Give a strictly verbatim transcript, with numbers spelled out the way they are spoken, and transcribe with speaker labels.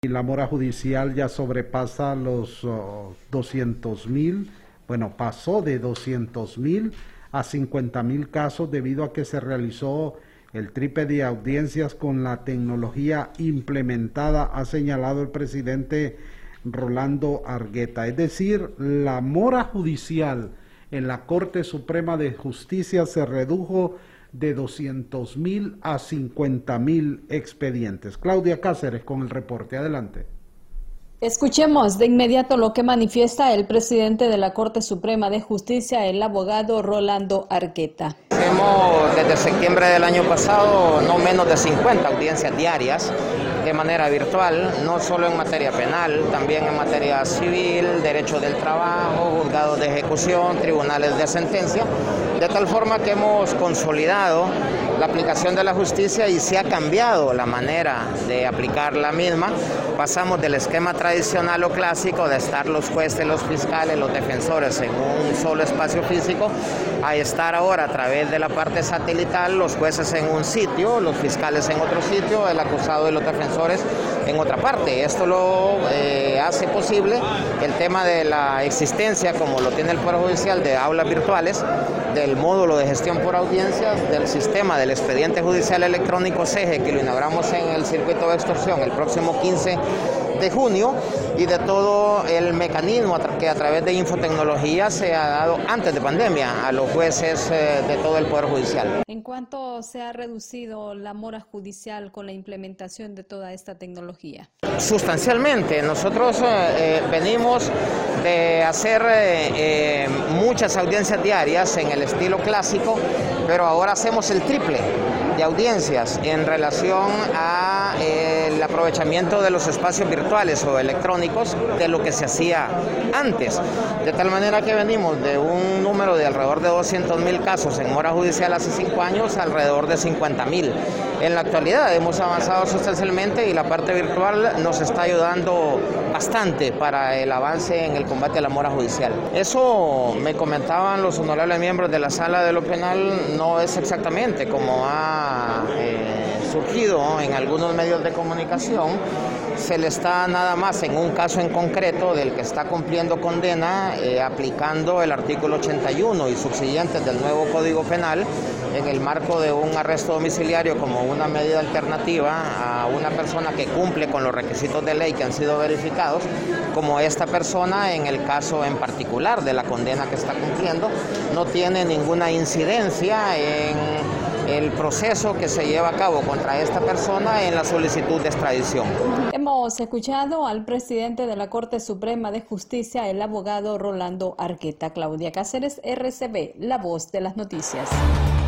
Speaker 1: Y la mora judicial ya sobrepasa los uh, doscientos mil, bueno, pasó de doscientos mil a cincuenta mil casos debido a que se realizó el triple de audiencias con la tecnología implementada, ha señalado el presidente Rolando Argueta. Es decir, la mora judicial en la Corte Suprema de Justicia se redujo de doscientos mil a cincuenta mil expedientes. Claudia Cáceres con el reporte. Adelante.
Speaker 2: Escuchemos de inmediato lo que manifiesta el presidente de la Corte Suprema de Justicia, el abogado Rolando Argueta.
Speaker 3: Hacemos desde septiembre del año pasado no menos de cincuenta audiencias diarias de manera virtual, no solo en materia penal, también en materia civil, derecho del trabajo, juzgados de ejecución, tribunales de sentencia, de tal forma que hemos consolidado la aplicación de la justicia y se ha cambiado la manera de aplicar la misma. Pasamos del esquema tradicional o clásico de estar los jueces, los fiscales, los defensores en un solo espacio físico, a estar ahora a través de la parte satelital, los jueces en un sitio, los fiscales en otro sitio, el acusado y los defensores en otra parte. Esto lo eh, hace posible el tema de la existencia, como lo tiene el Poder Judicial, de aulas virtuales, del módulo de gestión por audiencias, del sistema del expediente judicial electrónico C E G E, que lo inauguramos en el circuito de extorsión el próximo quince de junio, y de todo el mecanismo que a través de infotecnología se ha dado antes de pandemia a los jueces eh, de todo el Poder Judicial.
Speaker 2: ¿En cuánto se ha reducido la mora judicial con la implementación de toda esta tecnología?
Speaker 3: Sustancialmente. Nosotros eh, venimos de hacer eh, eh, muchas audiencias diarias en el estilo clásico, pero ahora hacemos el triple de audiencias en relación a eh, el aprovechamiento de los espacios virtuales o electrónicos de lo que se hacía antes, de tal manera que venimos de un número de alrededor de doscientos mil casos en mora judicial hace cinco años a alrededor de cincuenta mil. En la actualidad hemos avanzado sustancialmente y la parte virtual nos está ayudando bastante para el avance en el combate a la mora judicial. Eso me comentaban los honorables miembros de la Sala de lo Penal, no es exactamente como ha eh, surgido en algunos medios de comunicación. Se le está nada más en un caso en concreto del que está cumpliendo condena, eh, aplicando el artículo ochenta y uno y subsiguientes del nuevo Código Penal en el marco de un arresto domiciliario como una medida alternativa a una persona que cumple con los requisitos de ley que han sido verificados, como esta persona en el caso en particular de la condena que está cumpliendo, no tiene ninguna incidencia en el proceso que se lleva a cabo contra esta persona en la solicitud de extradición.
Speaker 2: Hemos escuchado al presidente de la Corte Suprema de Justicia, el abogado Rolando Argueta. Claudia Cáceres, R C B, La Voz de las Noticias.